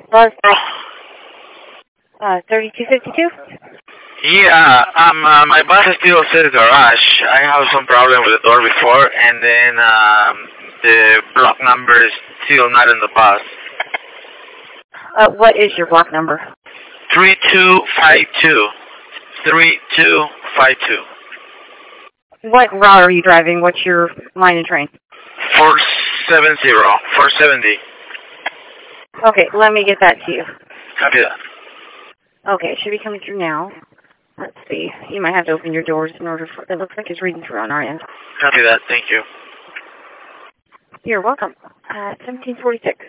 Bus 3252? Yeah, my bus still says garage. I have some problem with the door before, and then the block number is still not in the bus. What is your block number? 3252. 3252. What route are you driving? What's your line of train? 470. Okay, let me get that to you. Copy that. Okay, it should be coming through now. Let's see. You might have to open your doors in order for... It looks like it's reading through on our end. Copy that. Thank you. You're welcome. 1746.